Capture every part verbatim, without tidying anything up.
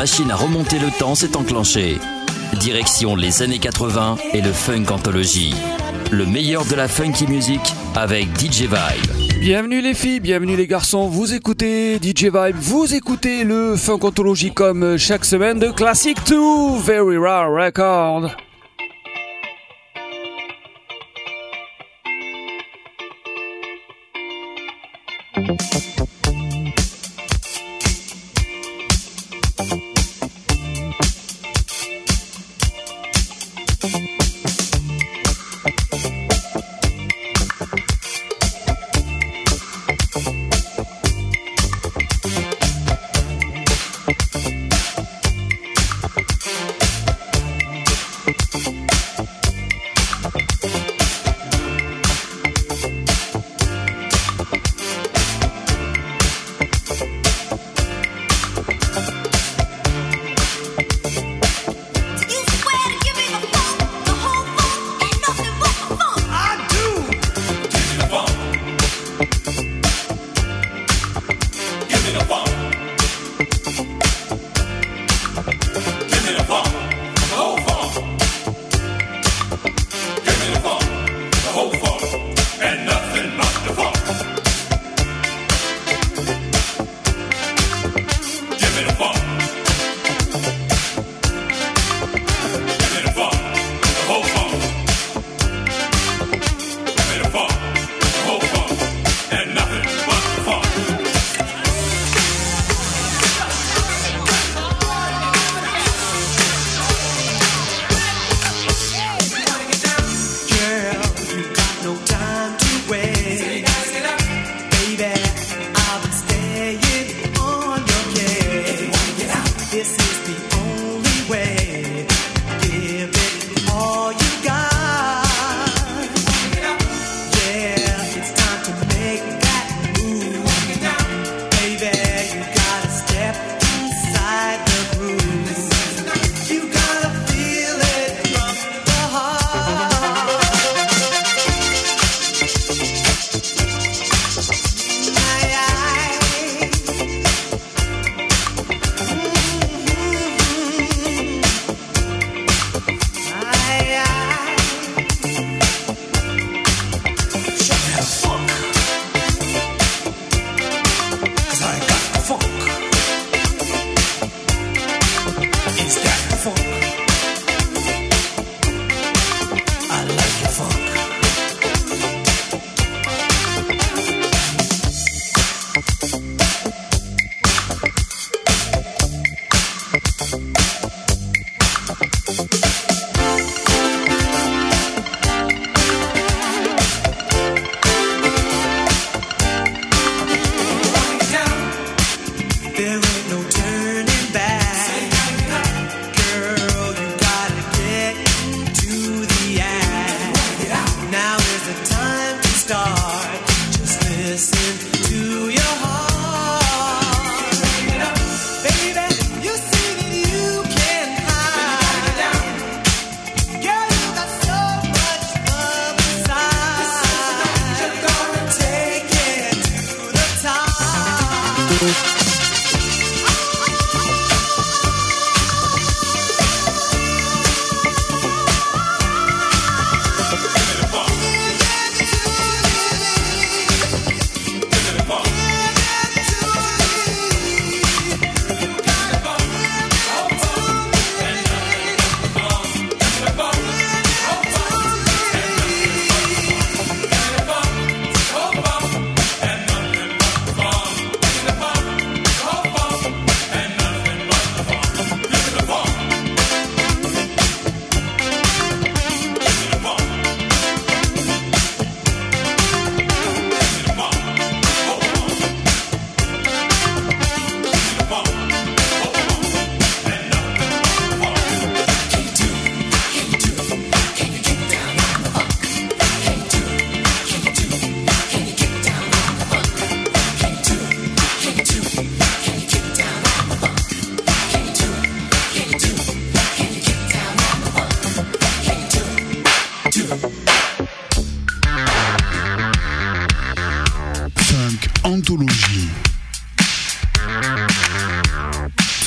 machine à remonter le temps s'est enclenchée. Direction les années quatre-vingts et le Funk Anthology. Le meilleur de la funky music avec D J Vibe. Bienvenue les filles, bienvenue les garçons, vous écoutez D J Vibe, vous écoutez le Funk Anthology comme chaque semaine de Classic to Very Rare Record.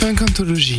Funkantologie.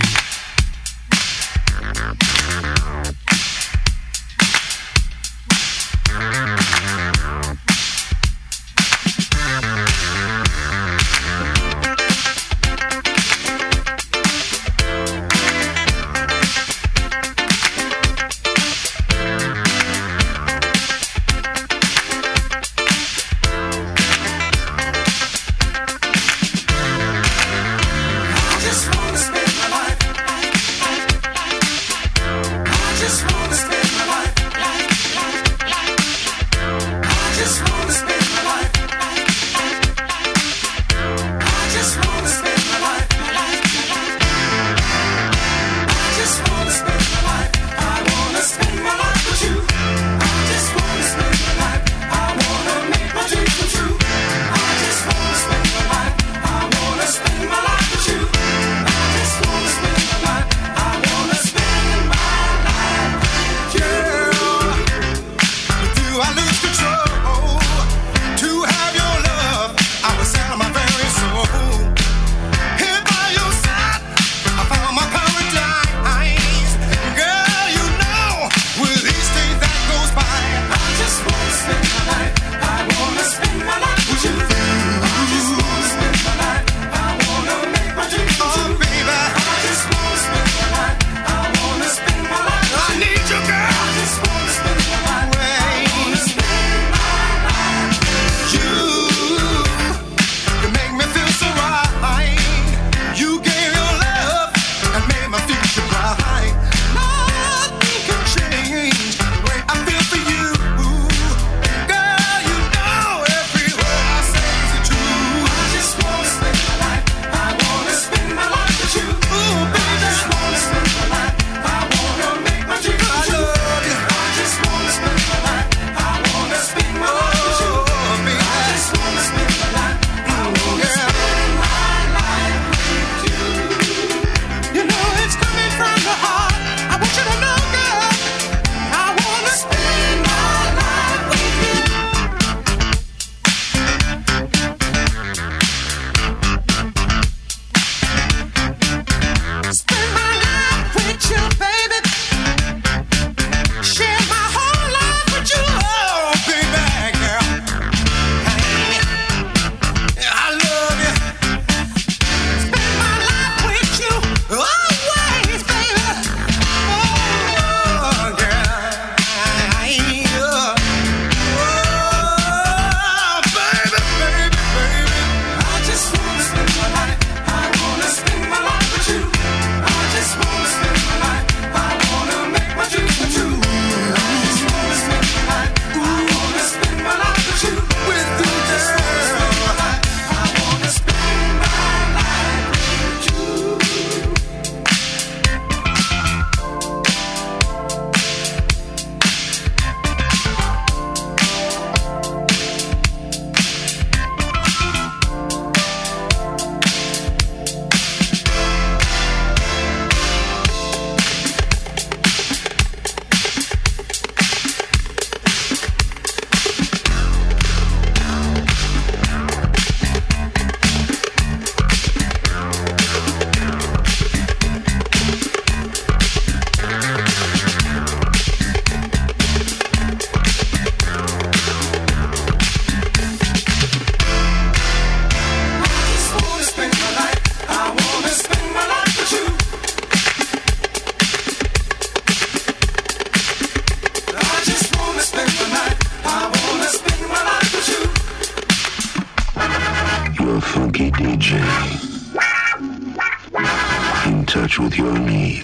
with your needs.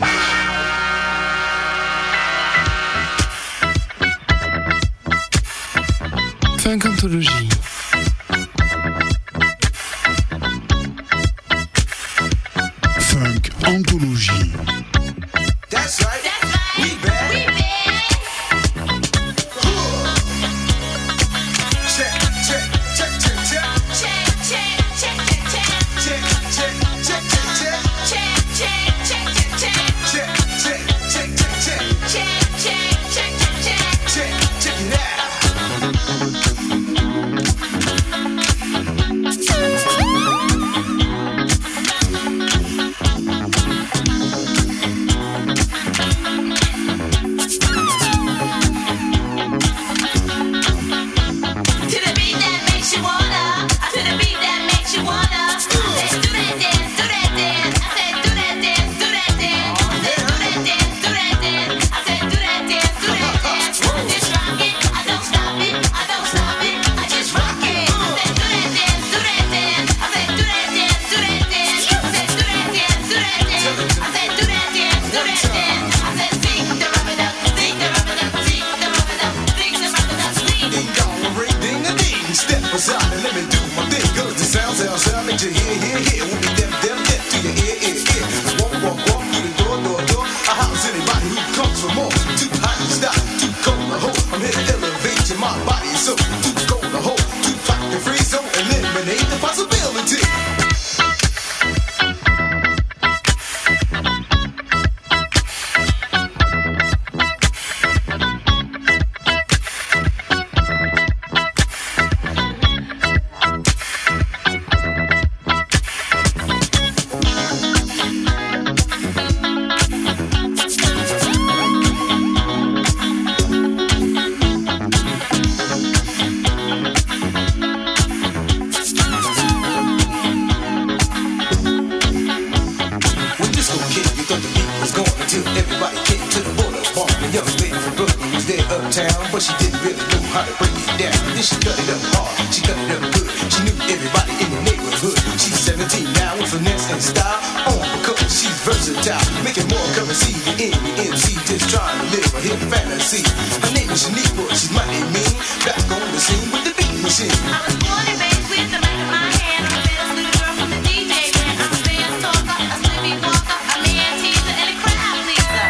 Funkantologie. Funkantologie. That's right. That's right. We back. We back. Check, check, check, check, check. Check, check, check, check, check. Check, check, check, check, check. Check, check, check, check, check. Check, check, check, check, check. Check, check, check, check, check. Check, check it out. it to here, here, here. We'll be them, them, them to your ear, ear, ear. Walk, walk, walk through the door, door, door. I house anybody who comes for more. Too hot to stop, too cold to hold. I'm here to elevate your mind, body, and soul. Too cold to hold, too hot to freeze, so eliminate the possibility. But she didn't really know how to break it down. Then she cut it up hard, she cut it up good. She knew everybody in the neighborhood. She's seventeen now with finesse and style. On because she's versatile, making more currency than any M C. Just trying to live a hit fantasy. Her name is Shaniqua, she's mighty mean. Back on the scene with the beat machine. I was born and raised with the mic in my hand. I'm a little little girl from the D J land. I'm a fast talker, a slippy walker, a man teaser, and a crowd pleaser.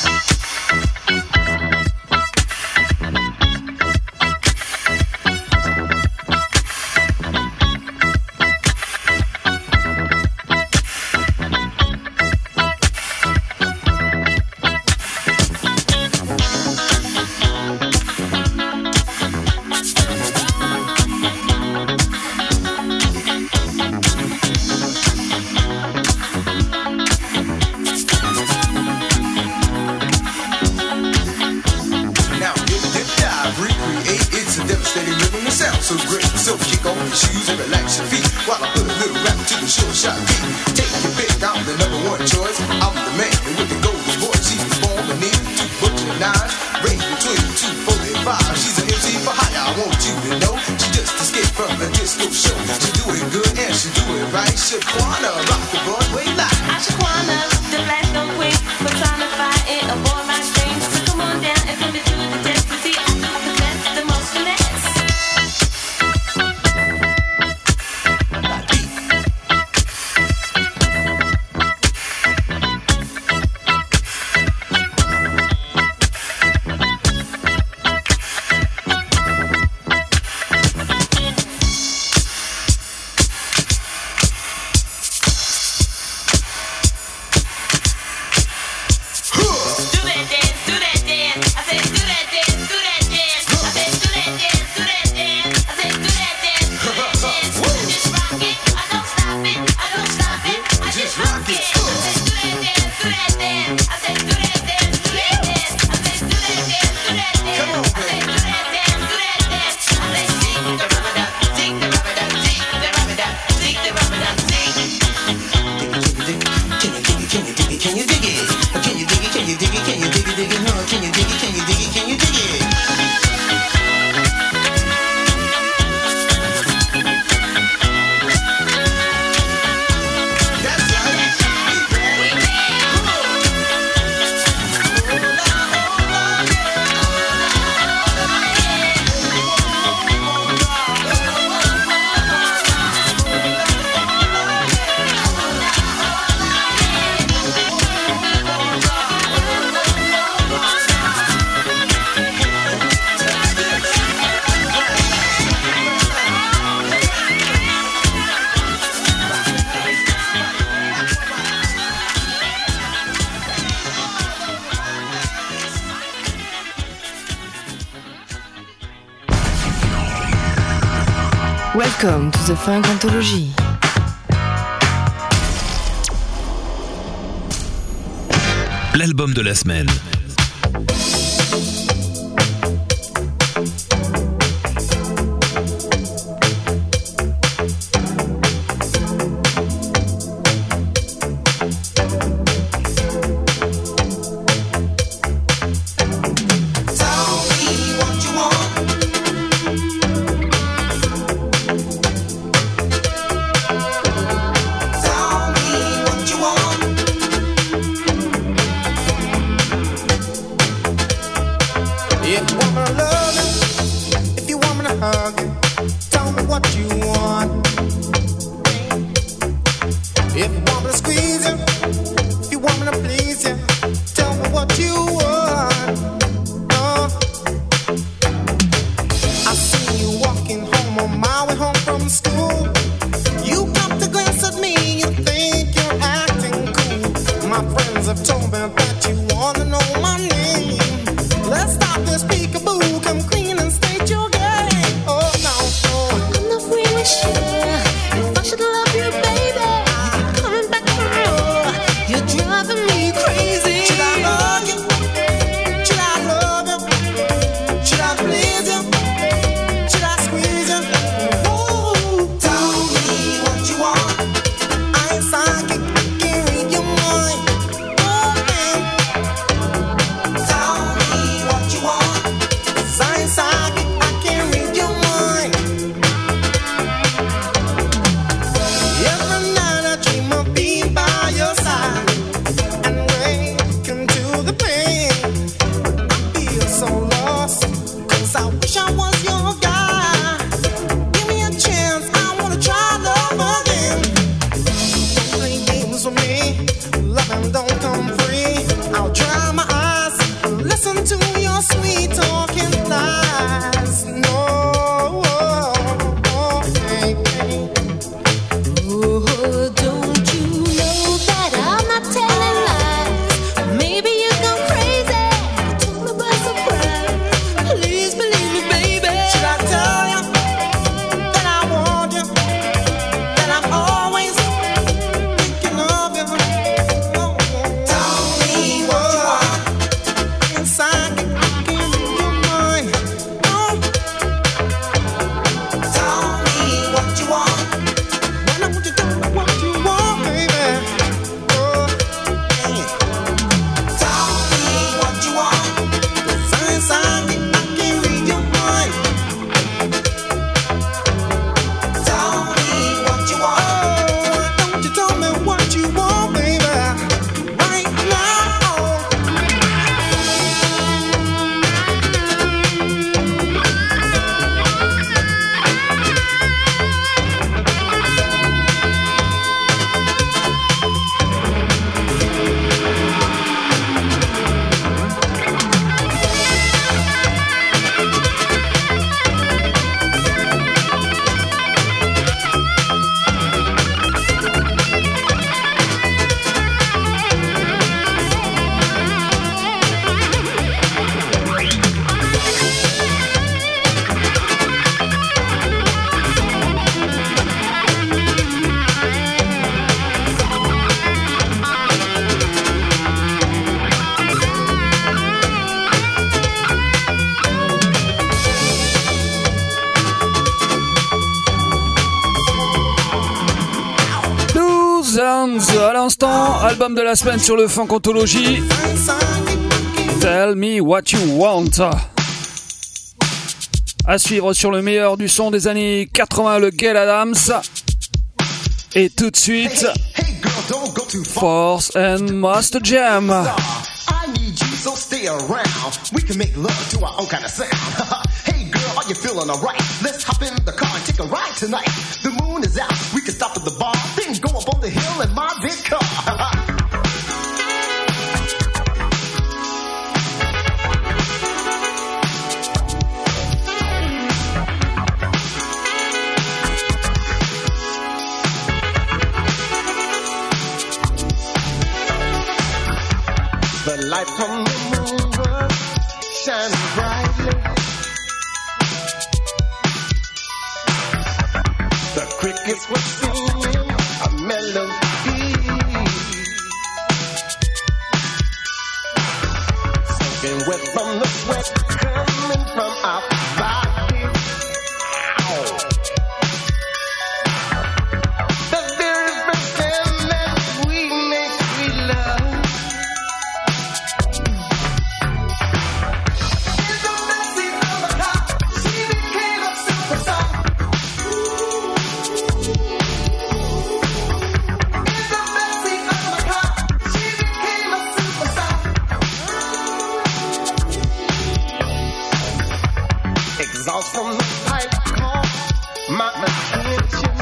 So great, so kick off your shoes and relax your feet while I put a little rap to the short shot beat. Take your pick, I'm the number one choice. I'm the man with the golden voice. She's born beneath two butcher knives, range between two forty-five. She's an M C for hire, I want you to know. She just escaped from a disco show. She do it good and she do it right. Shaquana, rock the Broadway light. I Shaquana, the black no queen, personified in a boy like thing. So come on down and put me through the test to see I do possess the most finesse. Welcome to the Funk Anthology. L'album de la semaine. Tell me what you want. my way home from school. You got to glance at me, you think you're acting cool. My friends have told me that you wanna know my name. Let's stop this peekaboo, come clean and state your game. Oh no, no. I'm not really sure if I should love you, baby. You're coming back for more. You're driving me crazy. Should I love you? Should I love you? Should I please you? Should I squeeze you? Ooh, tell me what you want. I ain't psychic, I can read your mind. Oh, man. Tell me what you want. 'Cause I ain't psychic, I can read your mind. Every night I dream of being by your side and waking to the pain. I feel so lost, 'cause I wish I was your guy. Give me a chance, I wanna try love again. Don't play games with me, loving don't come free. I'll dry my eyes, listen to your sweet talking lies. No, hey, hey. Oh, don't you know that I'm not telling lies? Maybe you go crazy. Took me by surprise. Please believe me, baby. Should I tell you that I want you, that I'm always thinking of you? Oh, tell me what you want. Inside, I can read your mind. Oh, tell me what you want. Why don't you tell me what you want, baby? Oh, yeah. Tell me what you want. 'Cause inside, I can read your mind. Tell me what you want. Oh, don't you tell me what you want, baby? Right now. douze Hands à l'instant, album de la semaine sur le Funk Anthology. Tell me what you want. À suivre sur le meilleur du son des années quatre-vingts, le Gail Adams. Et tout de suite, Hey girl, don't go too far. Force and Master Jam. I need you, so stay around. We can make love to our own kind of sound. Hey girl, are you feeling alright? Let's hop in the car and take a ride tonight. The moon is out, we can stop at the bar, then go up on the hill in my big car. The light from the moon was shining brightly. The crickets were singing a melody. Soaking wet from the sweat coming from our bodies. Ow. The very first time that we make sweet love. Exhaust from the pipe caught my attention,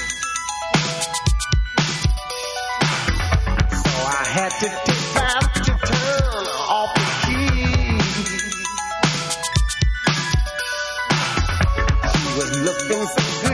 so I had to take time to turn off the key. She was looking so good.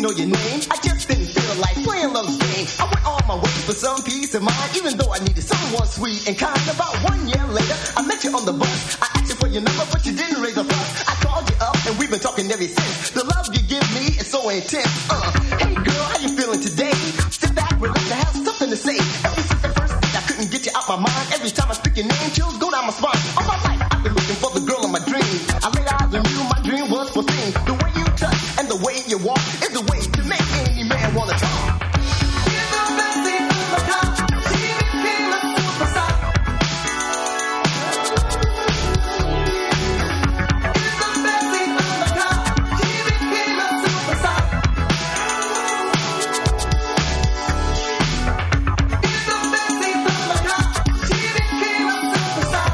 know your name. I just didn't feel like playing love's game. I went on my way for some peace of mind, even though I needed someone sweet and kind. About one year later, I met you on the bus. I asked you for your number, but you didn't raise a fuss. I called you up, and we've been talking ever since. The love you give me is so intense. Uh, hey girl, how you feeling today? Sit back, relax, I have something to say. Ever since the first day, I couldn't get you out my mind. Every time I speak your name, chills go down my spine. All my life, I've been looking for the girl of my dreams. I laid eyes on you, my dream was fulfilled. The way you touch and the way you walk is the way to make any man wanna talk. You're the best thing on the top. She became a superstar. You're the best thing on the top. She became a superstar. You're the best thing on the top. She became a superstar.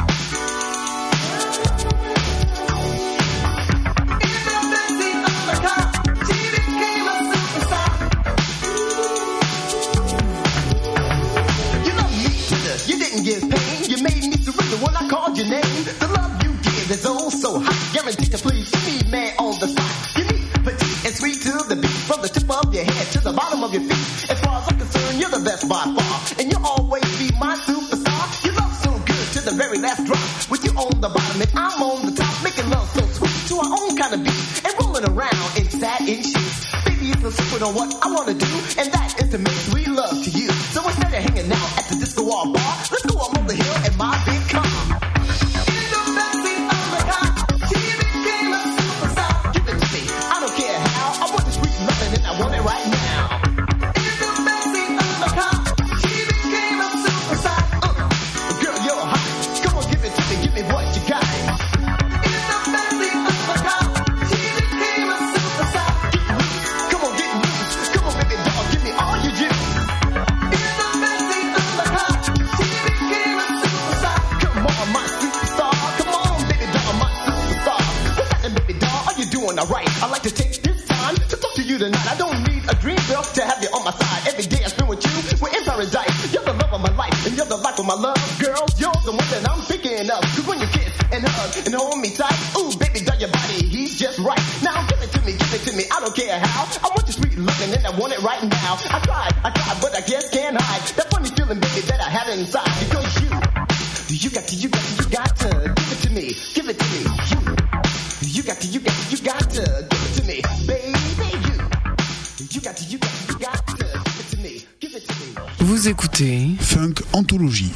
You didn't give pain, you made me surrender when I called your name. The love you give is oh so hot, guaranteed to please me, man, on the spot. You need petite and sweet to the beat, from the tip of your head to the bottom of your feet. As far as I'm concerned, you're the best by far, and you'll always be my superstar. You love so good to the very last drop, with you on the bottom and I'm on the top, making love so sweet to our own kind of beat, and rolling around in satin sheets. Baby, it's no secret on what I wanna do, and that is to make sweet love to you. So instead of hanging out at the disco or bar, let's go up on the hill in my big car. You're the best thing on the top. She became a superstar. Give it to me, I don't care how. I want this sweet loving and I want it right now. You're the best thing on the top. She became a superstar. Uh, girl, you're hot. Come on, give it to me, give me what you got. You're the best thing on the top. She became a superstar. Get loose, come on, get loose. Come on, baby doll, give me all you do. Alright, I'd like to take this time to talk to you tonight. I don't need a dream girl to have you on my side. Every day I spend with you, we're in paradise. You're the love of my life, and you're the life of my love. Girl, you're the one that I'm thinking of. Cause when you kiss and hug and hold me tight, ooh, baby, doll, your body, he's just right. Now give it to me, give it to me, I don't care how. I want your sweet loving and I want it right now. I tried, I tried, but I guess can't hide that funny feeling, baby, that I have inside. Because you, you got to, you got to, you got to give it to me, give it to me, you. You got to, you got to, you got to give it to me, baby. You, you got to, you got to, you got to give it to me, give it to me. Vous écoutez Funk Anthologie.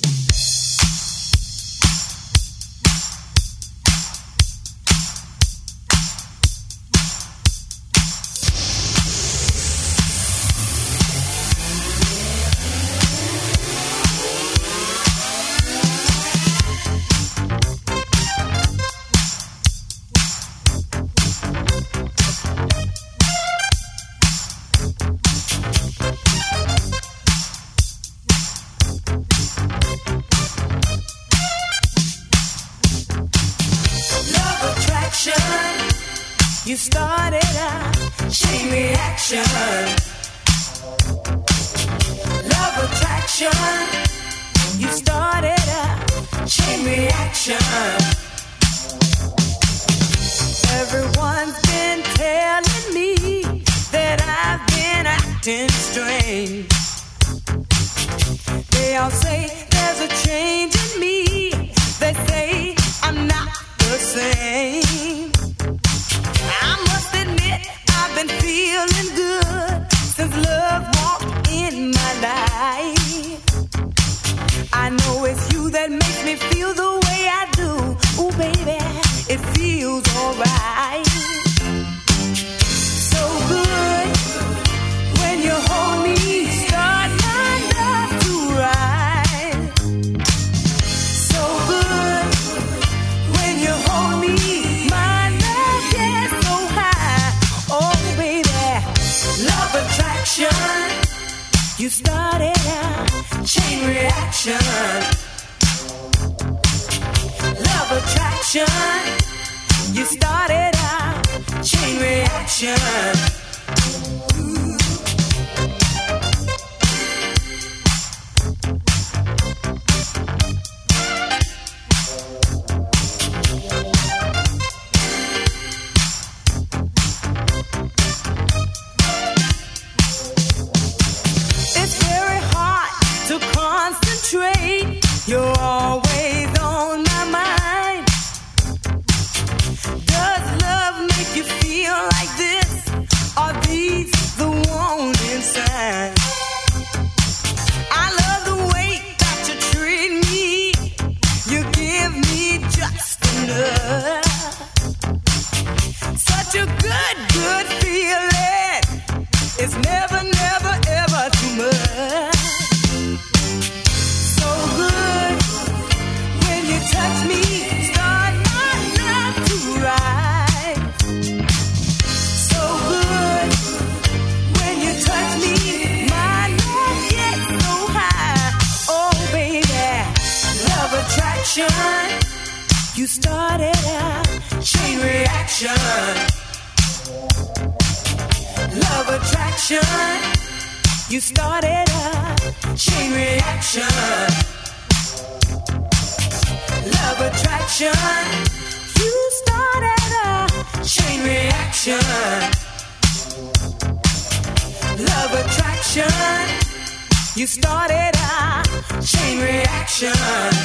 You started a chain reaction. Love attraction. You started a chain reaction. Everyone's been telling me that I've been acting strange. They all say there's a change in me. They say I'm not the same. I must admit I've been feeling good since love walked in my life. I know it's you that makes me feel the way I do. Ooh, baby, it feels alright. So good when you hold me, start my love to rise. So good when you hold me, my love gets so high. Oh, baby, love attraction. You started a chain reaction. Love attraction. You started a chain reaction. such a good, good feeling. It's never, never, ever too much. So good when you touch me, start my love to rise. So good when you touch me, my love gets so high. Oh baby, love attraction. You started a chain reaction. Love attraction. You started a chain reaction. Love attraction. You started a chain reaction. Love attraction. You started a chain reaction.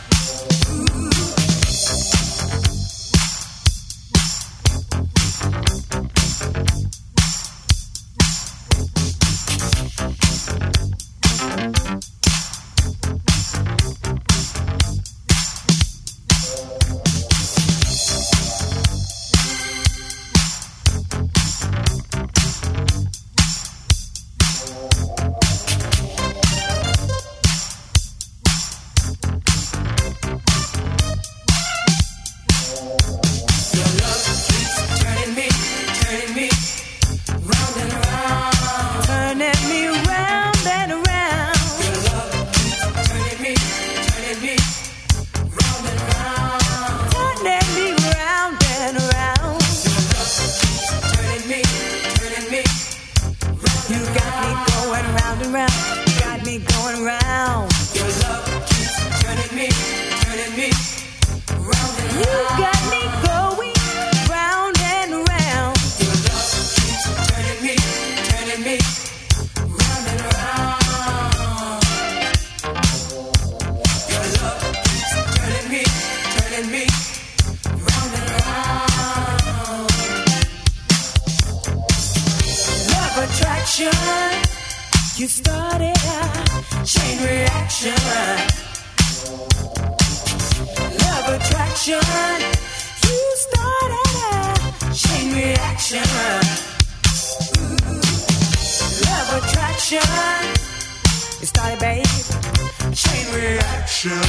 You started a chain reaction. Love attraction. You started a chain reaction. Love attraction. You started, babe. Chain reaction.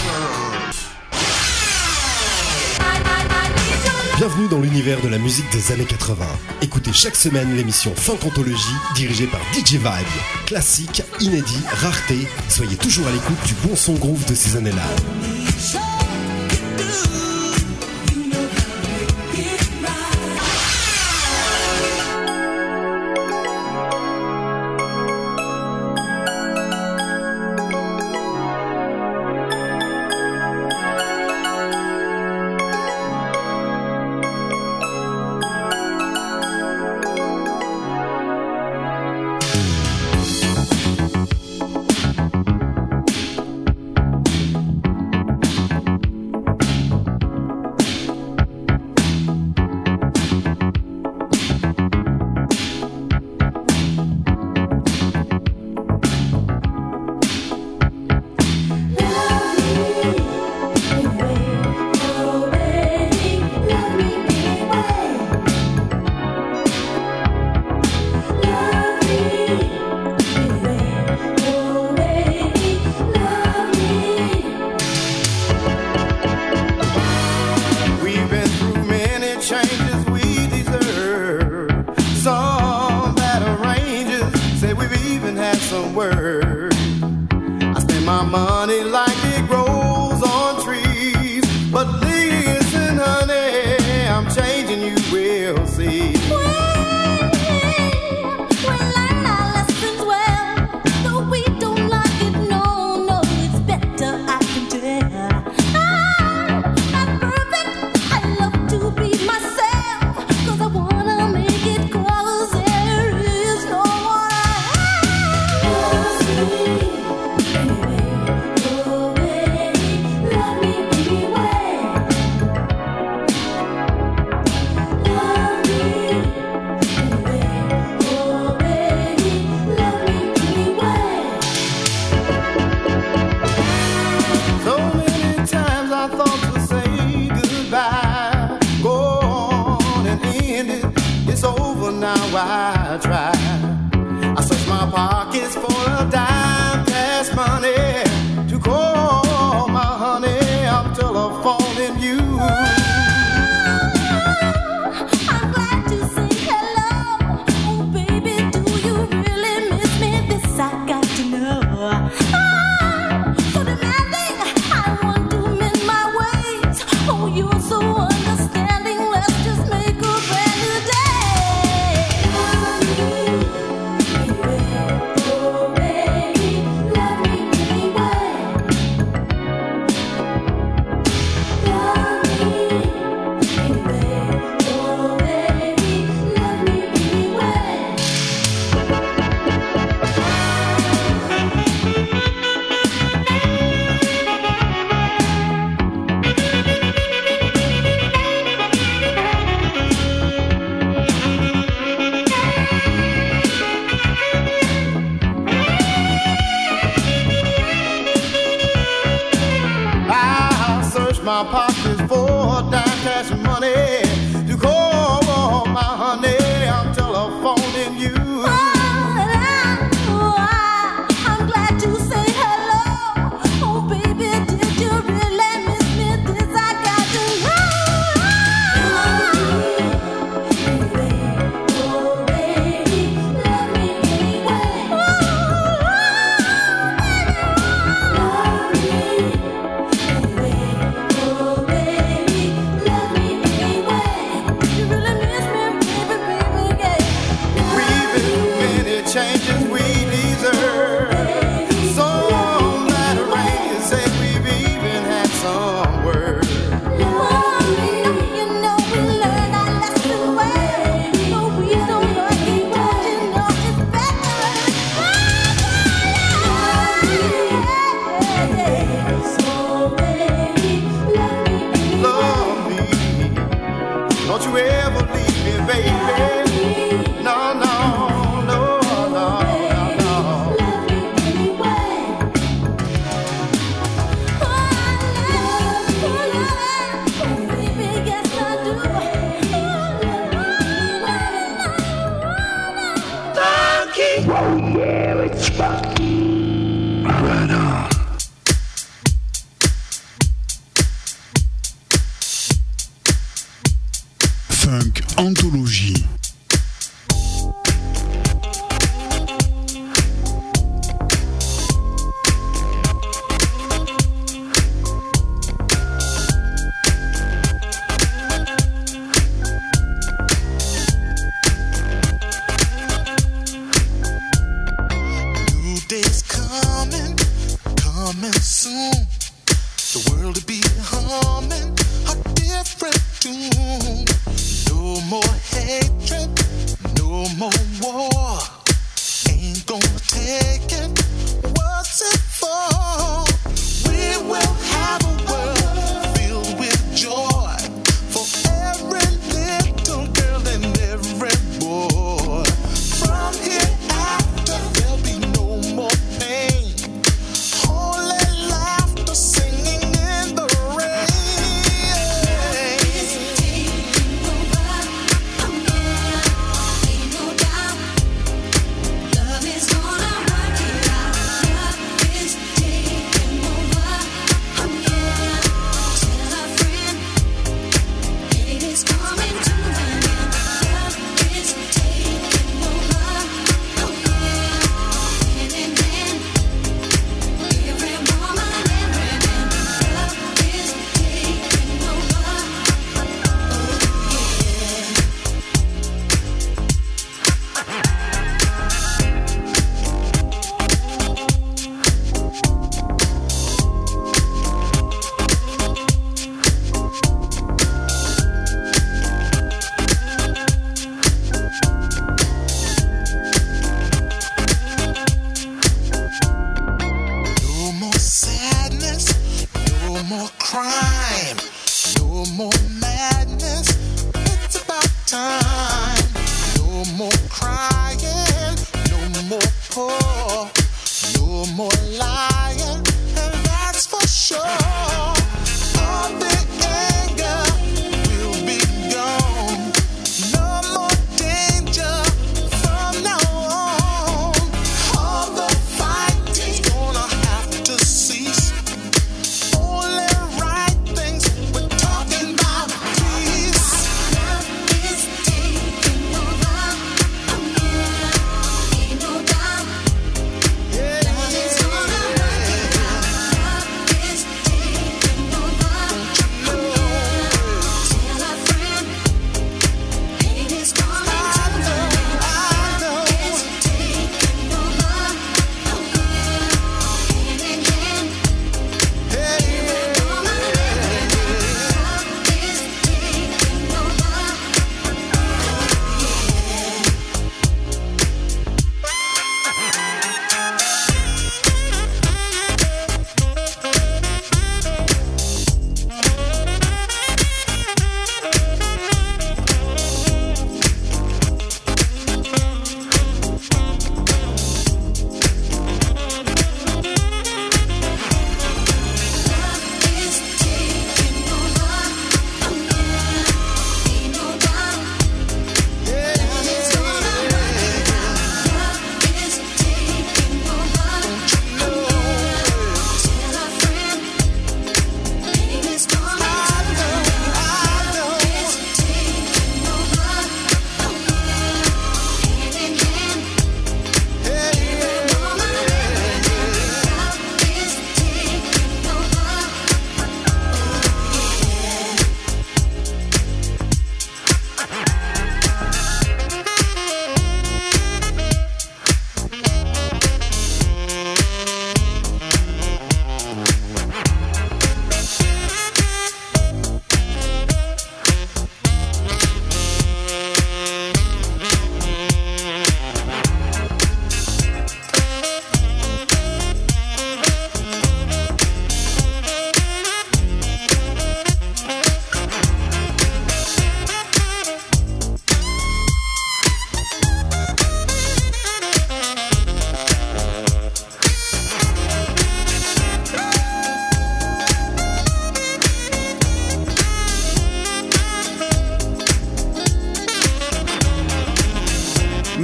Bienvenue dans l'univers de la musique des années quatre-vingts. Écoutez chaque semaine l'émission Funk Anthologie dirigée par D J Vibe. Classique, inédit, rareté, soyez toujours à l'écoute du bon son groove de ces années-là. I try. I search my pockets for a dime cash money to call my honey up till I fall in you. I'm glad to say hello. Oh baby, do you really miss me? This I got to know. I'm so demanding, I want to mend my ways. Oh, you're so understanding. Let's just make a brand new day. Oh baby, love me anyway. Love me anyway. Oh baby, love me anyway. I search my pockets for dime cash money to call my honey until I fall in you. I'm glad to say hello. Oh baby, did you really miss me? This I got to know. Oh baby, love me anyway. Love me anyway. Oh baby, love me anyway. You really miss me, baby, baby, yeah. We've been many changes we deserve. Some that rain said we've even had some words. You know we learn our lesson well, but we don't like it, but you know it's better. So baby, love me Love me, don't you ever leave me, baby. No, no, no, no, no, no. love me anyway. Oh, I love you, oh baby, yes I do. Right on. Funk Anthologie. New days coming, coming soon. The world will be humming a different tune. No more hatred,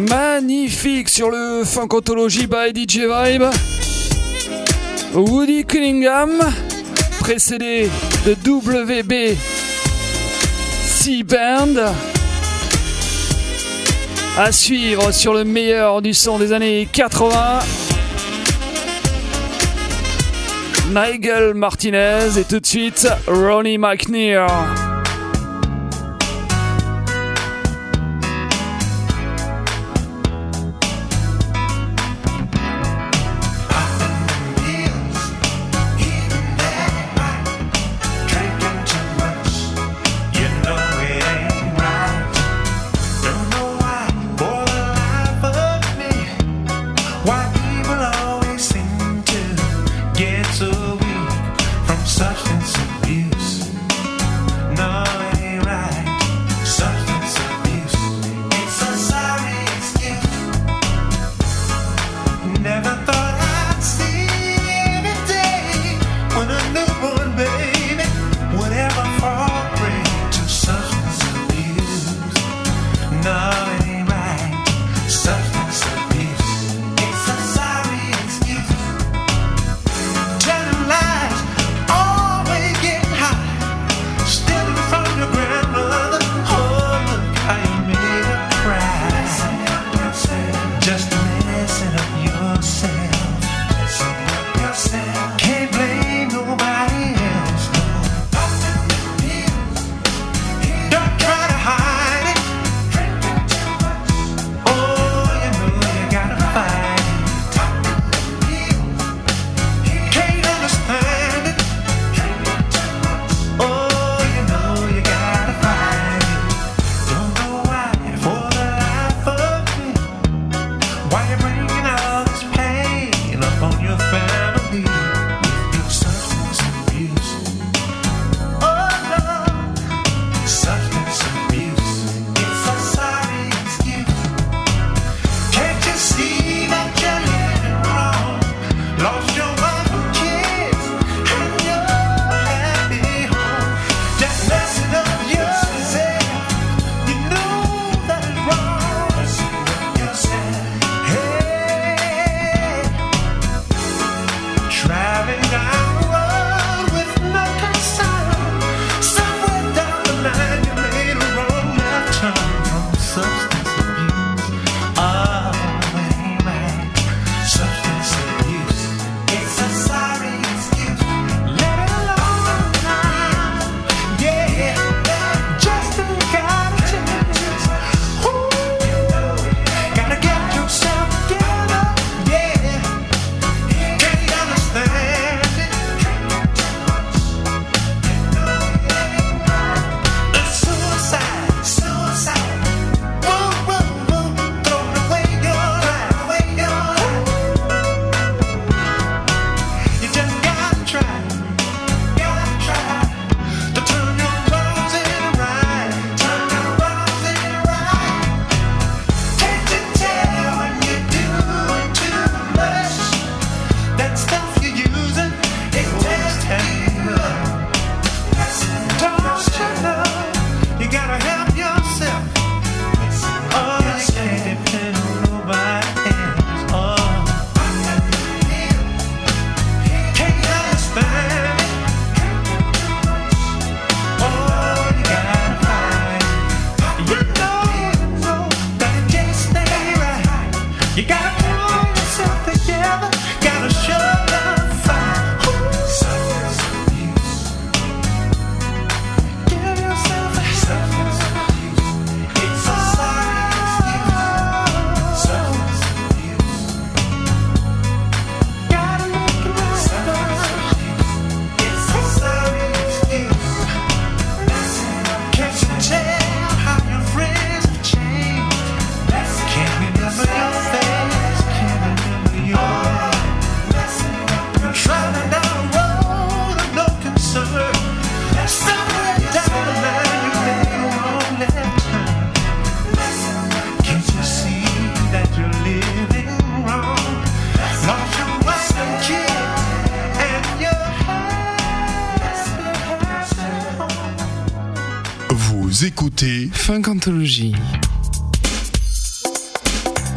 magnifique sur le Funk Anthology by D J Vibe. Woody Cunningham, précédé de W B C Band. À suivre sur le meilleur du son des années quatre-vingts. Nigel Martinez et tout de suite Ronnie McNear. Vous écoutez Funk Anthology.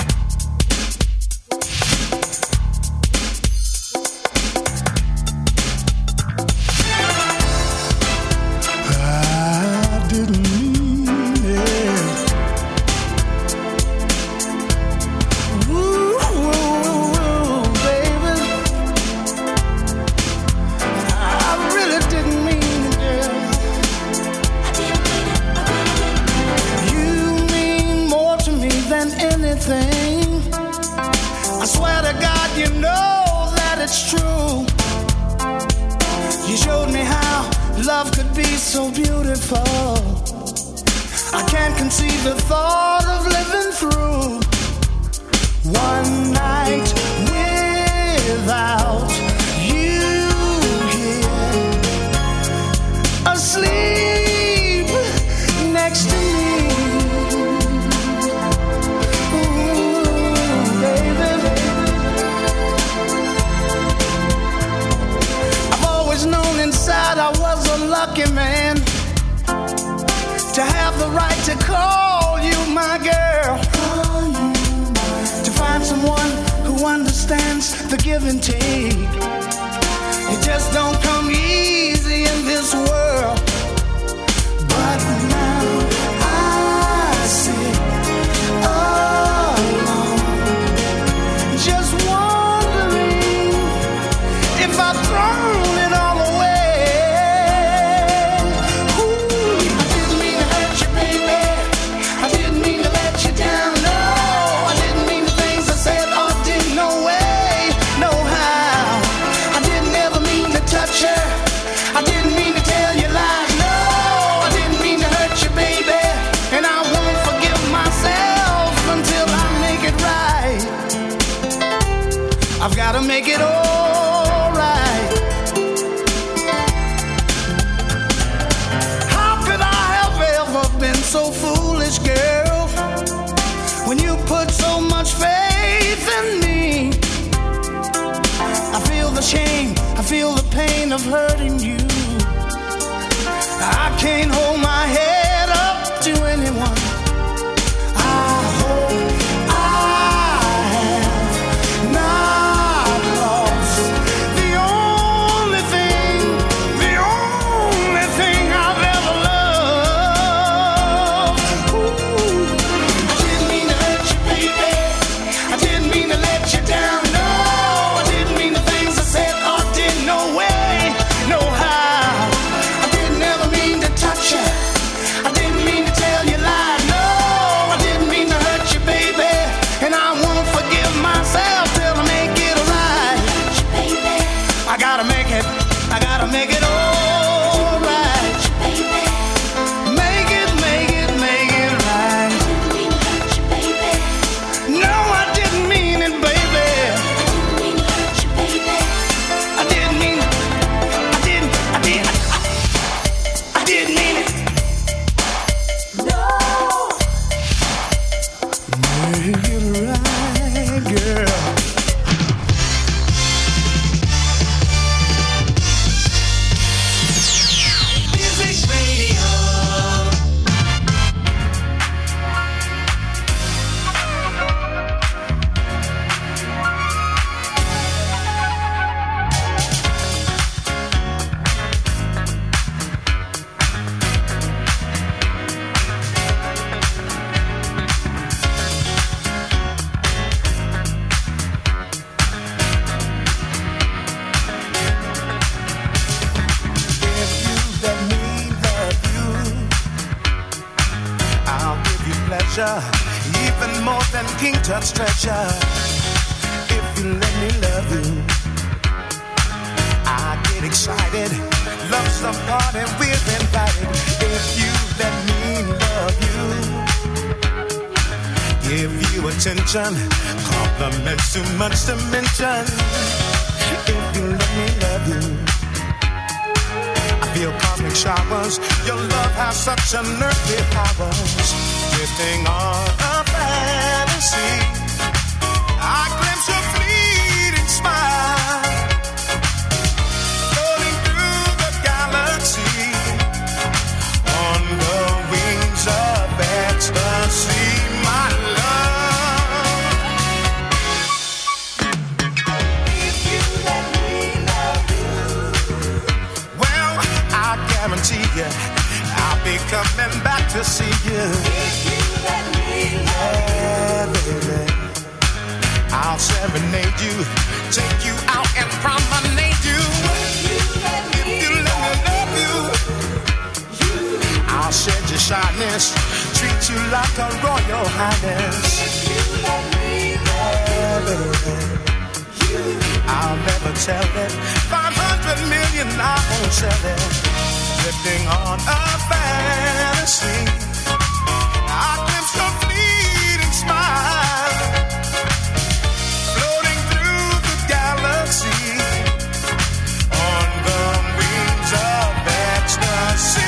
that's true. You showed me how love could be so beautiful. I can't conceive the thought of living through one night without you here, asleep next to me. Ooh, baby. I've always known inside I was a lucky man to have the right to call you my girl, to find someone who understands the give and take. It just don't come easy in this world. But now I sit alone, just wondering if I've thrown it all away. I've gotta make it all right. How could I have ever been so foolish, girl, when you put so much faith in me? I feel the shame, I feel the pain of hurting you. I can't hold my head up to anyone. I hope make it all right. Make it, make it, make it right. No, I didn't mean it, baby. I didn't mean it. I didn't, I didn't, I, I didn't mean it. No. Make it right, girl. Even more than King Tut's treasure. If you let me love you, I get excited. Love's the party we're invited. If you let me love you, give you attention, compliments too much to mention. If you let me love you, I feel cosmic showers. Your love has such unearthly powers. Drifting on a fantasy, I glimpse your fleeting smile, floating through the galaxy, on the wings of ecstasy, my love. If you let me love you, well, I guarantee you I'll be coming back to see you. Let me love you, baby. I'll serenade you, take you out and promenade you. If you let me love you, I'll shed your shyness, treat you like a royal highness. If you let me love you, I'll never sell it. Five hundred million, I won't sell it. Drifting on a fantasy, I glimpse your fleeting smile, floating through the galaxy on the wings of ecstasy.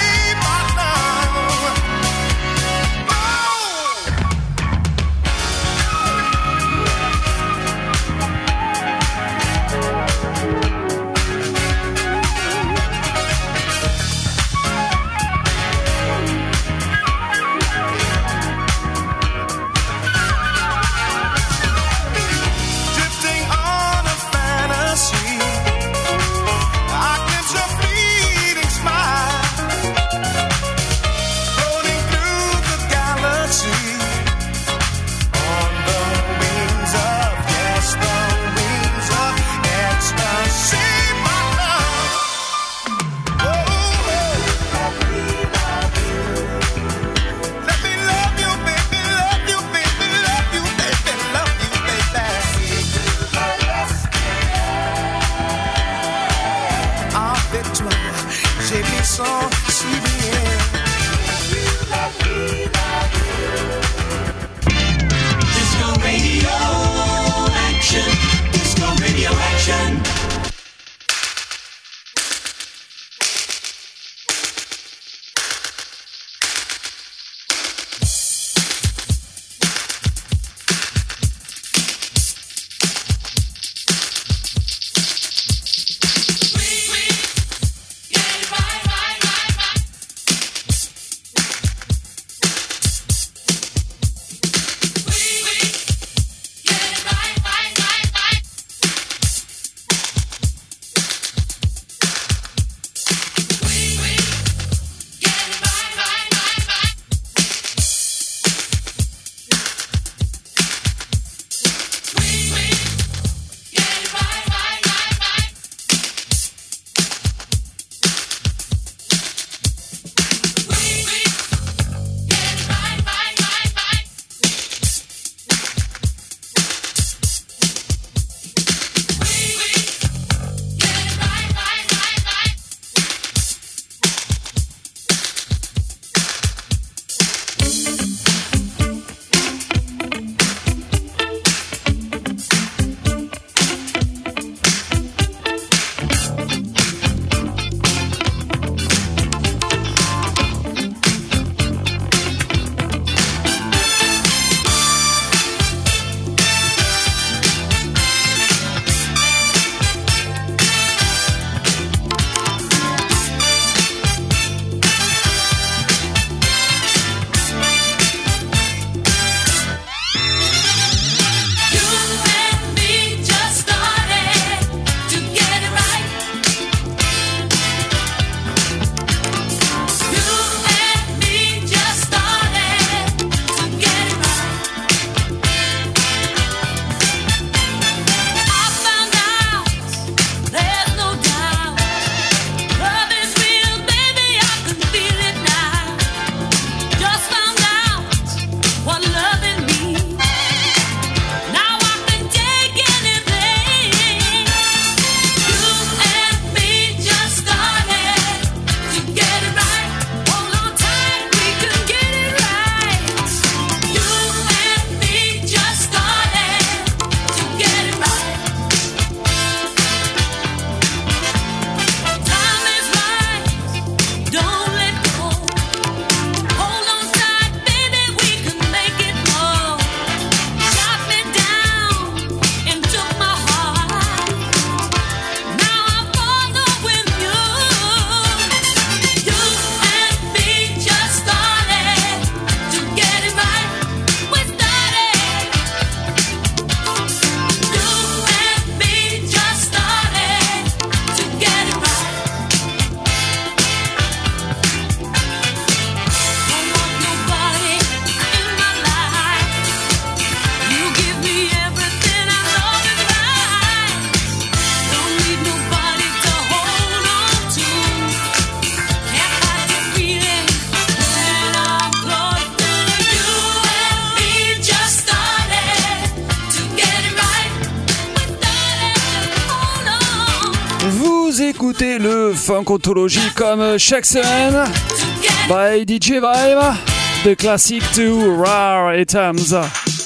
écoutez le Funkontology comme chaque semaine by D J Vibe, de classic to rare items.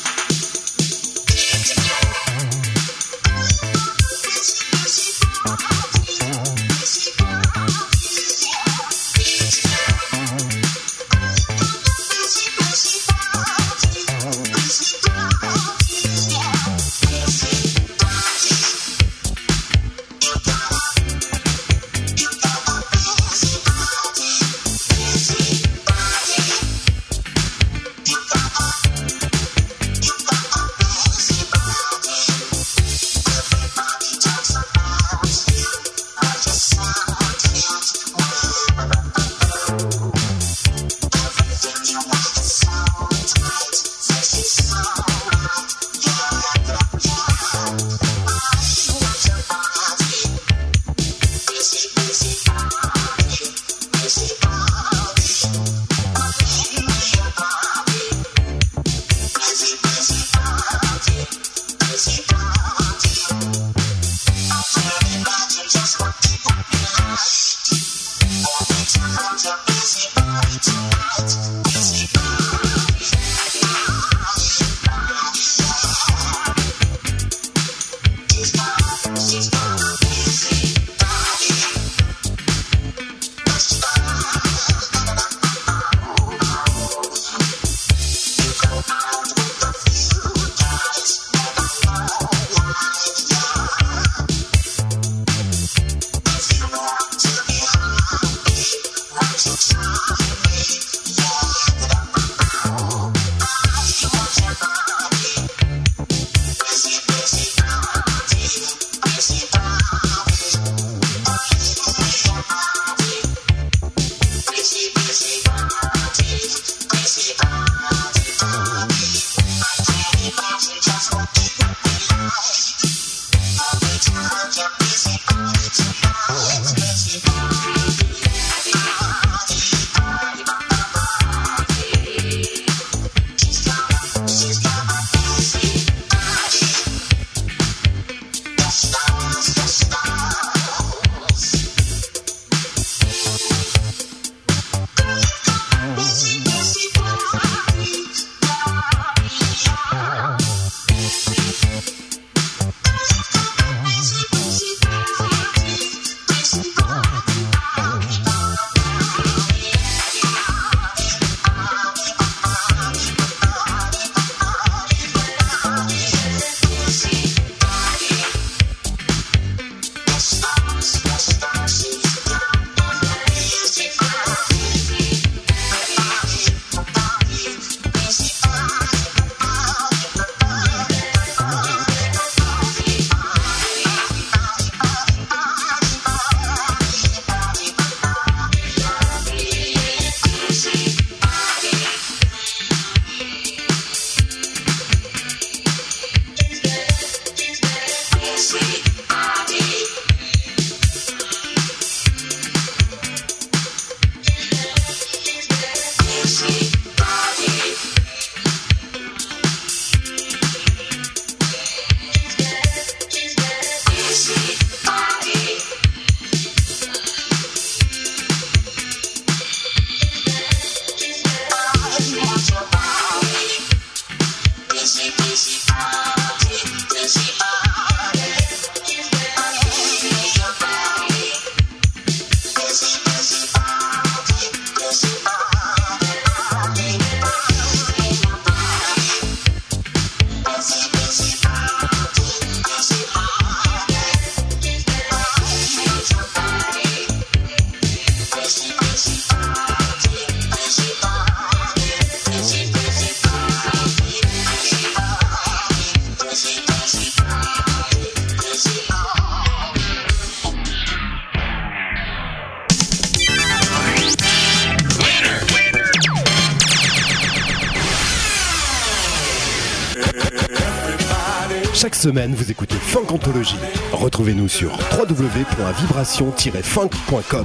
Chaque semaine, vous écoutez Funkontology. Retrouvez-nous sur w w w point vibration tiret funk point com.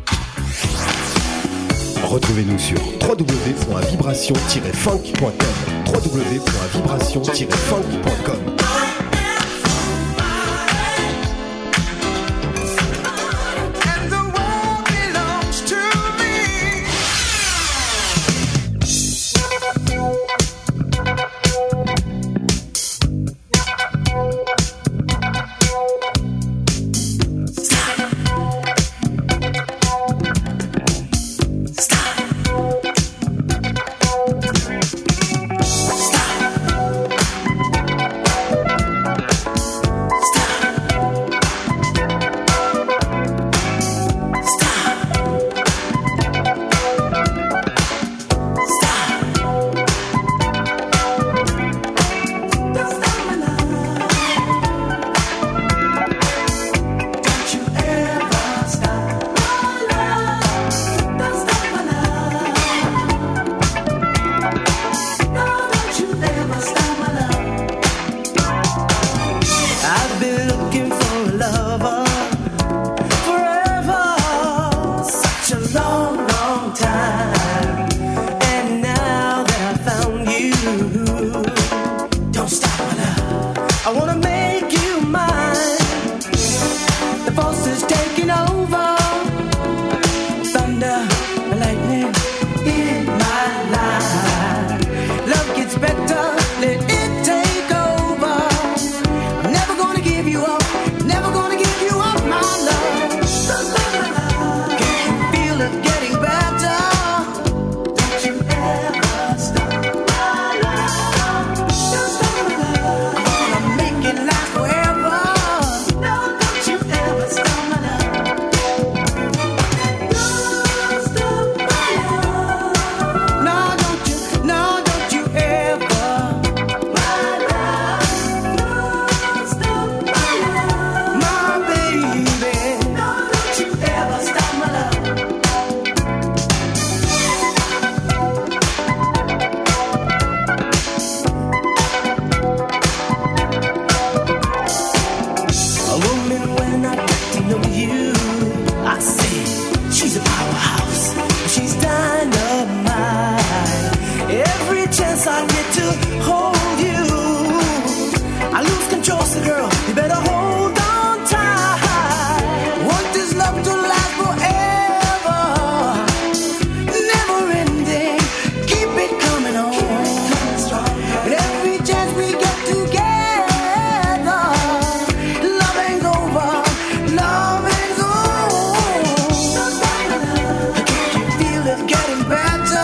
Retrouvez-nous sur w w w point vibration tiret funk point com. w w w point vibration tiret funk point com. once I get to hold you, I lose control, so girl, you better hold on tight. Want this love to last forever, never ending, keep it coming on. And every chance we get together, love ain't over, love ain't over. Can't you feel it getting better?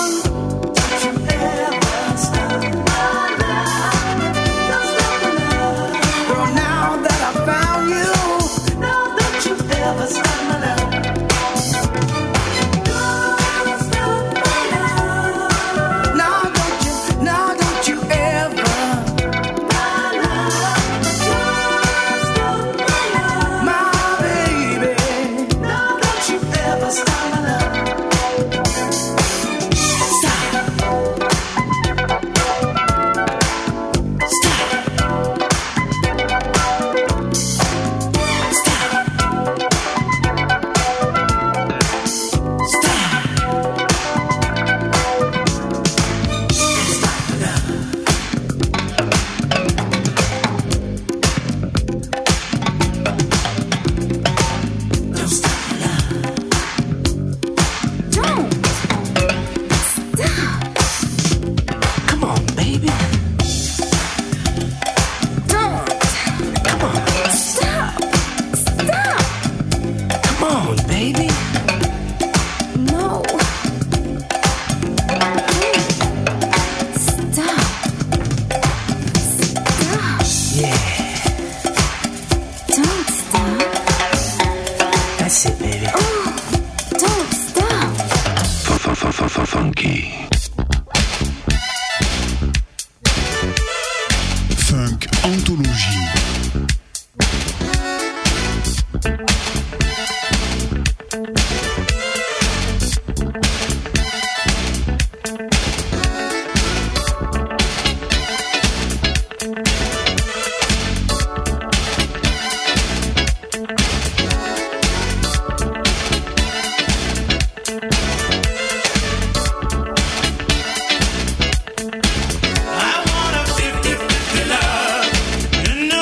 Funk Anthologie. I want a fifty fifty love.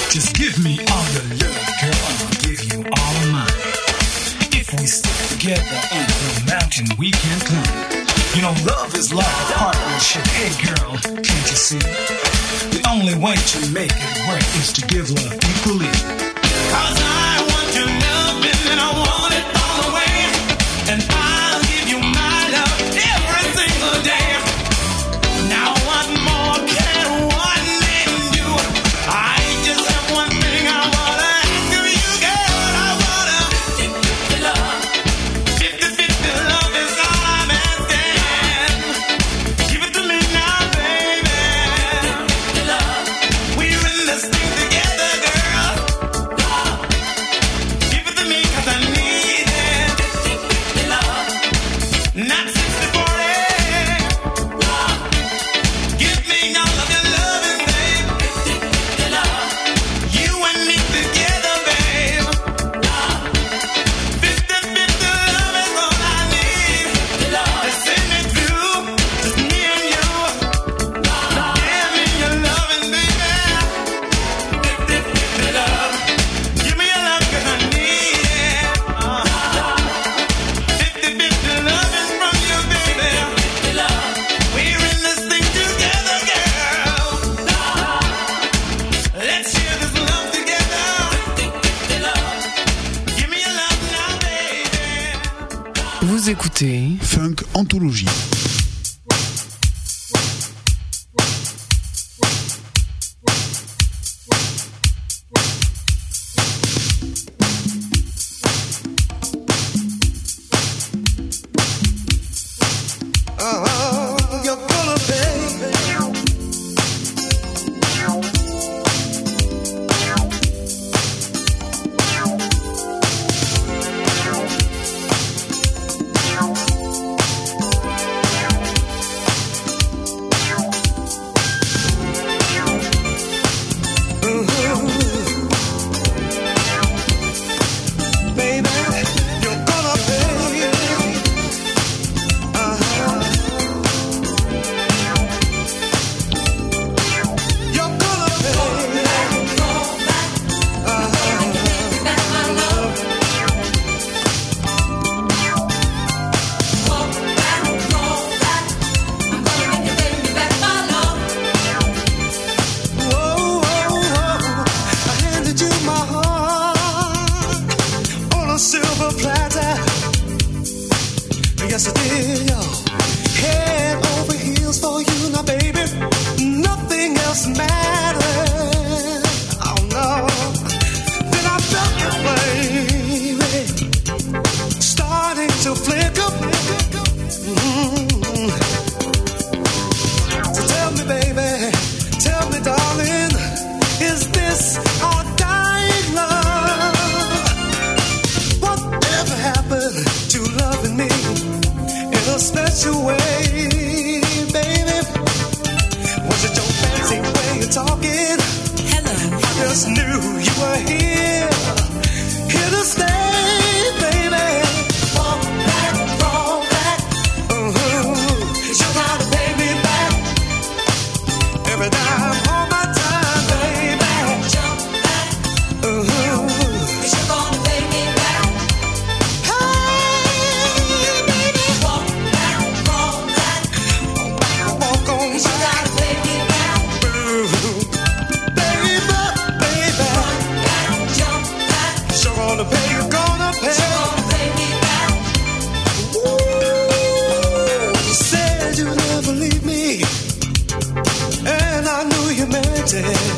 Just give me all your love, girl, and I'll give you all of mine. If we stick together, under a mountain we can climb. You know, love is like a partnership. Hey, girl, can't you see? The only way to make it work is to give love equally. Cause I want your love and I want it all the way. And I'll give you my love every single day. Now what more can one man do? I just have one thing I wanna ask of you, girl. I wanna fifty love. fifty fifty love is all I'm asking. Give it to me now, baby. fifty love. We're in this thing together, girl. Love. Give it to me 'cause I need it. fifty fifty love. Not sixty forty. Love. Give me all of your loving, babe. fifty fifty love. You and me together, babe. Love. fifty fifty love is all I need. Love. It's in me too. Just me and you. Love. Give me your loving, baby. fifty fifty love. Give me your love 'cause I need it. Uh. fifty fifty love is from you, baby. Love. We're in this thing together, girl. Love. Let's share this love together. fifty love. Give me your love now, baby. Vous écoutez Funk Anthologie. Oh, you're gonna pay. Baby, you're gonna pay. Uh-huh. You're gonna pay. Whoa, whoa, whoa. I handed you my heart on a silver platter. Yes, I did, yo. Head over heels for you now, baby. Nothing else matters. Oh no. Then I felt your baby starting to flicker. Mm. So tell me, baby, tell me, darling, is this our dying love? Whatever happened to loving me in a special way, baby? Was it your fancy way of talking? Hello. I just knew you were here, here to stay, baby. Walk back, roll back. Uh-huh. You gotta pay me back every time, all my time, baby. Jump back. Uh-huh. You're gonna pay me back. Hey, baby. Walk back, roll back. Walk on back. You gotta pay me back. Ooh. Baby, baby. Run back, jump back. You're gonna pay, you're gonna pay. You're gonna pay me back. Ooh. You said you'd never leave me, and I knew you meant it.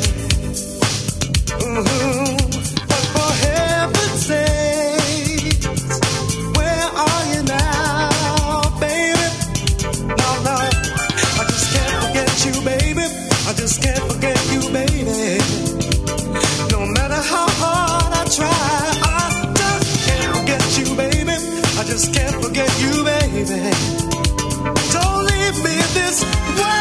Mhm. But for heaven's sake, where are you now, baby? No, no, I just can't forget you, baby. I just can't forget you, baby. No matter how hard I try, I just can't forget you, baby. I just can't forget you, baby. Don't leave me this way.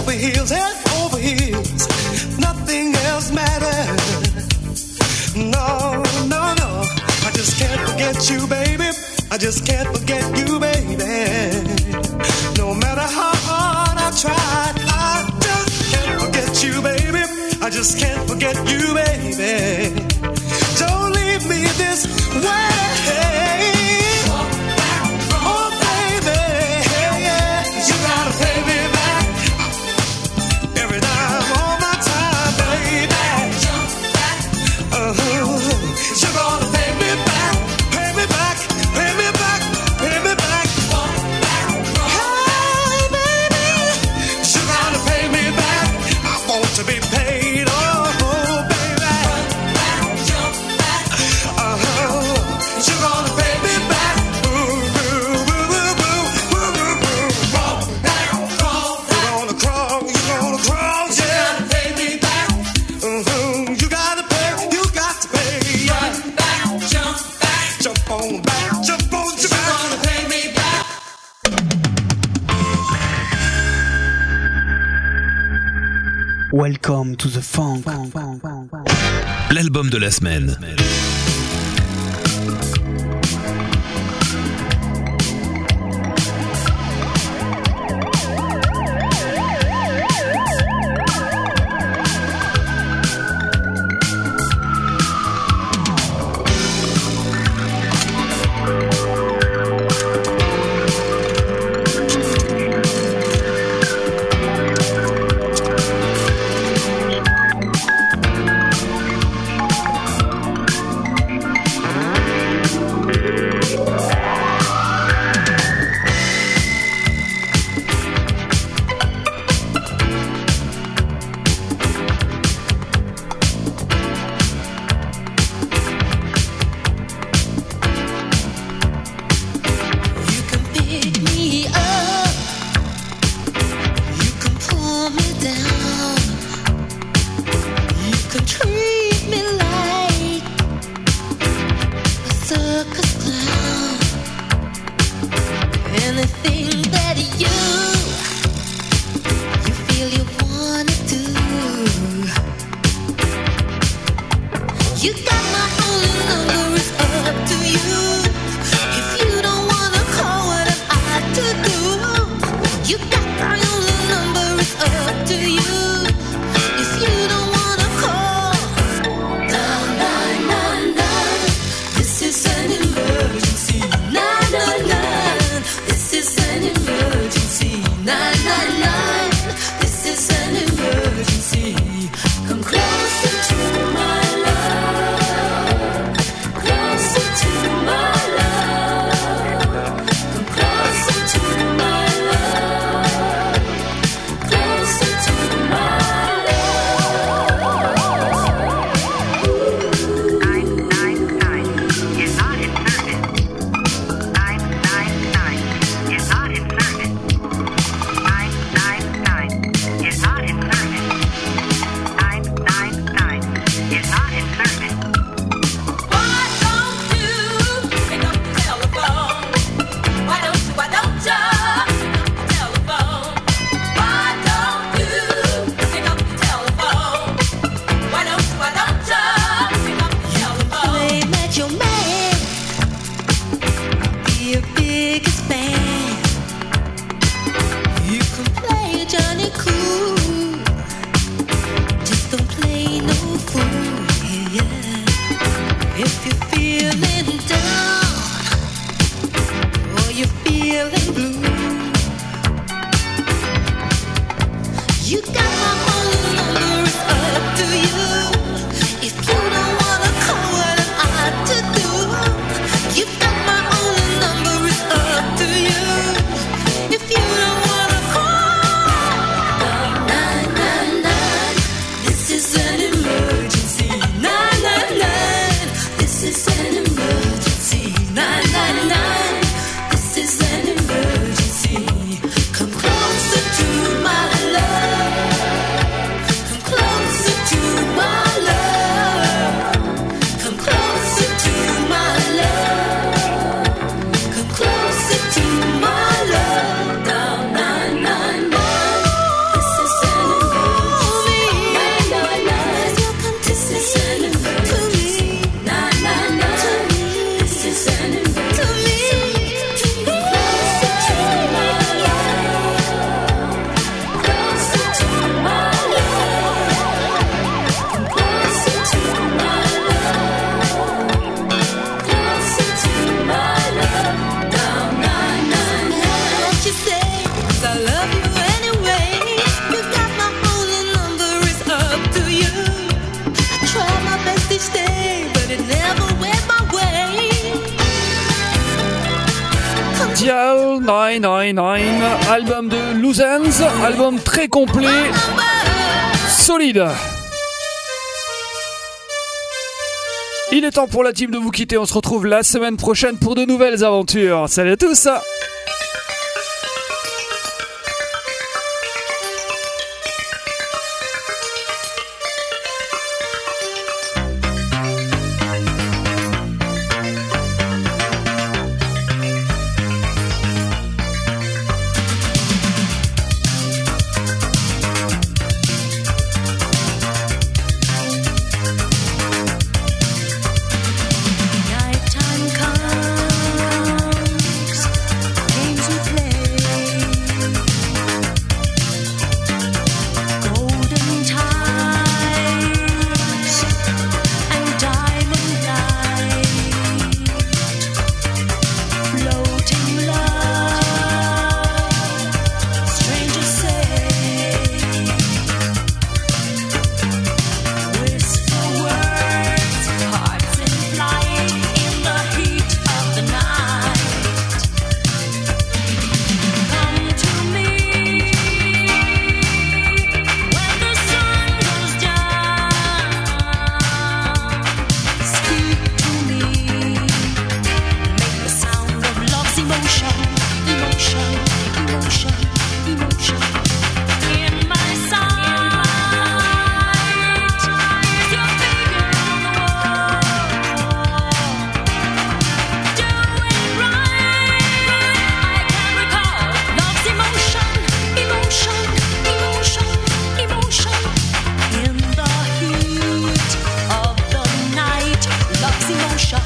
over heels, head over heels. Nothing else matters. No, no, no. I just can't forget you, baby. I just can't forget you, baby. No matter how hard I try, I just can't forget you, baby. I just can't forget you, baby. Don't leave me this way. Oh, baby, yeah, you gotta pay me back every time, all my time, baby. Uh-huh. You're gonna pay me back, pay me back, pay me back, pay me back. Hey, baby, you gotta pay me back. I want to be paid, oh, baby. Uh-huh. You're gonna pay me back. Ooh, ooh, ooh, ooh, ooh, ooh, ooh. You're gonna crawl, you're gonna crawl, yeah. You gotta pay me back. Uh-huh. You gotta pay, you got to pay. Run back, jump back, jump on back, jump on your back. You're gonna pay me back. Welcome to the funk. L'album de la semaine. Emergency, come closer to my love. nine nine nine, album de Loose Ends, album très complet, solide. Il est temps pour la team de vous quitter, on se retrouve la semaine prochaine pour de nouvelles aventures. Salut à tous. Nighttime comes, games we play. Golden tides and diamond light, floating love, strangers say. Whisper words, hearts in flight in the heat of the night. Come to me when the sun goes down. Speak to me, make the sound of love's emotion, emotion, emotion, emotion. In my sight is your figure on the wall. Doing right, I can recall love's emotion, emotion, emotion, emotion. In the heat of the night, love's emotion.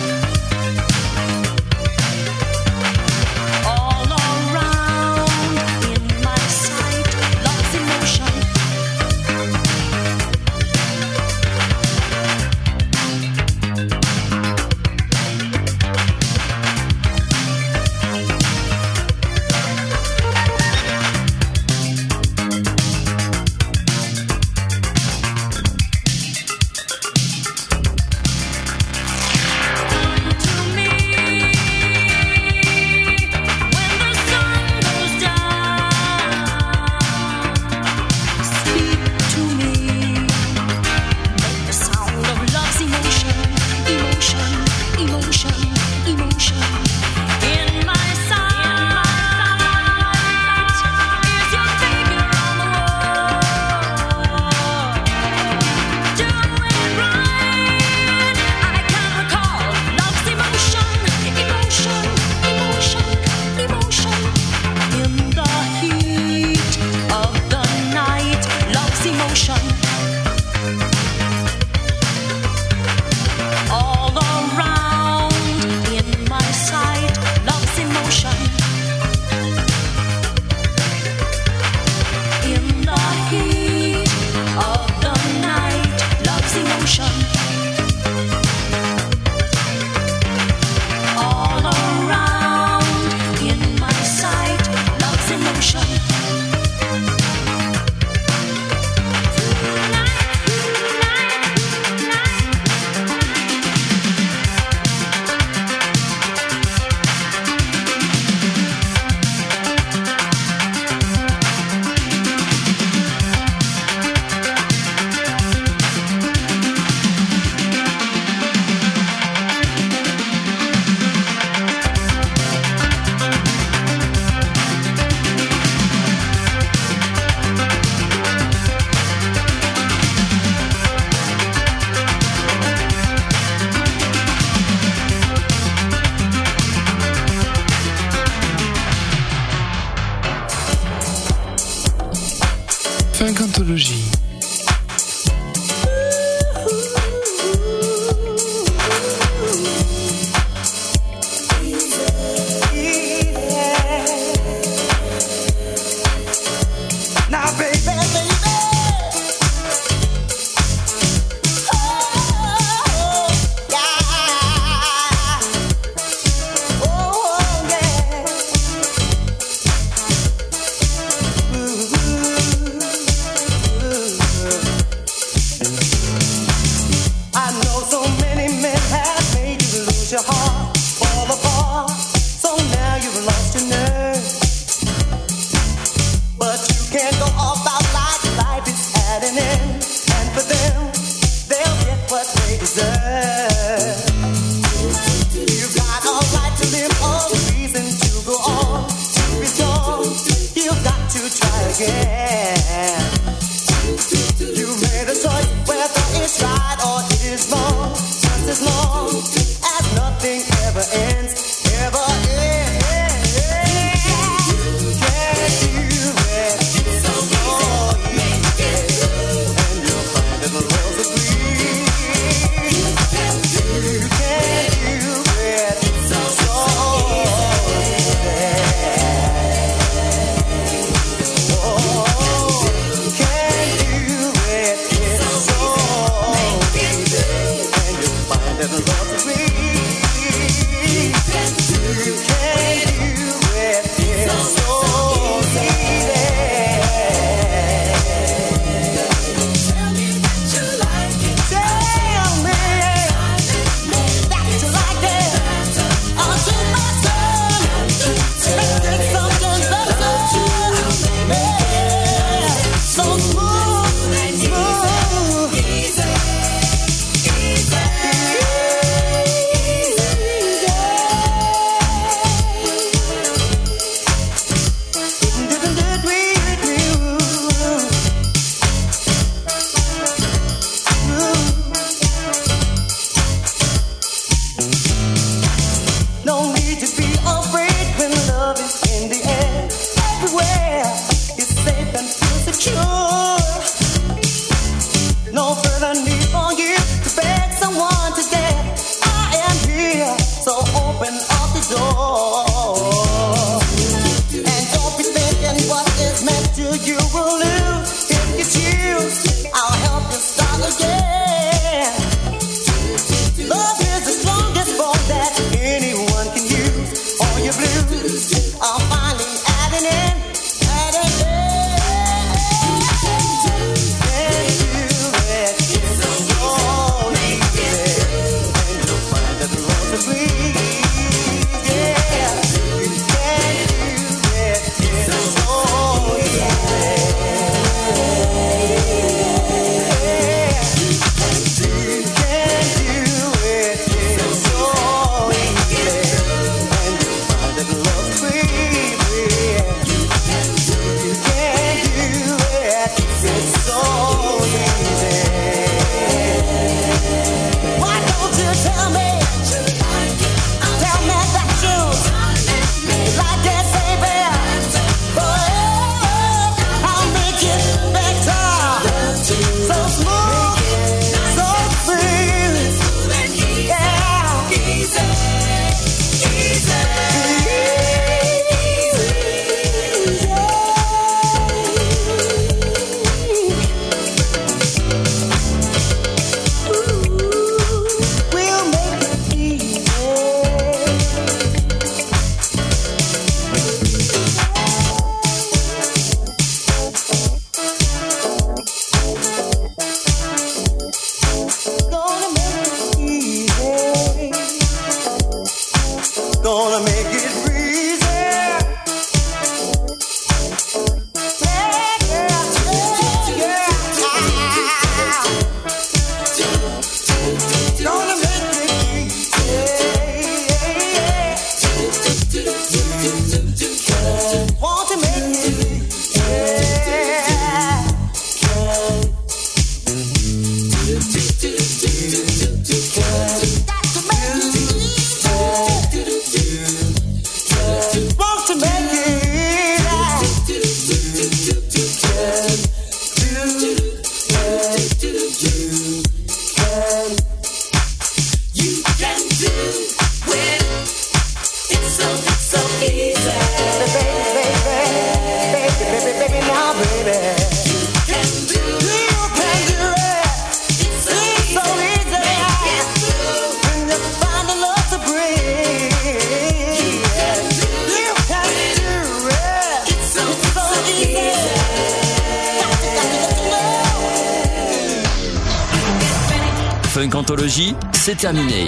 All around in my sight, love's emotion. Come to me when the sun goes down. Speak to me, make the sound of love's emotion, emotion, emotion, emotion. In my sight is your figure on the wall. Doing right, I can recall love's emotion, emotion, emotion, emotion. In the heat of the night, love's emotion. All around in my sight, love's emotion. In the heat of the night, love's emotion. All around in my sight, love's emotion. Funk Anthologie. Now, baby, baby. Oh, yeah. Oh, yeah. Ooh, ooh, ooh. Funk Anthology, c'est terminé.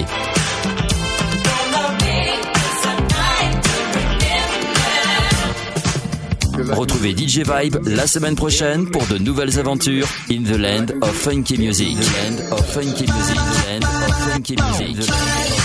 Retrouvez D J Vibe la semaine prochaine pour de nouvelles aventures in the land of funky music. The land of funky music. The land of funky music.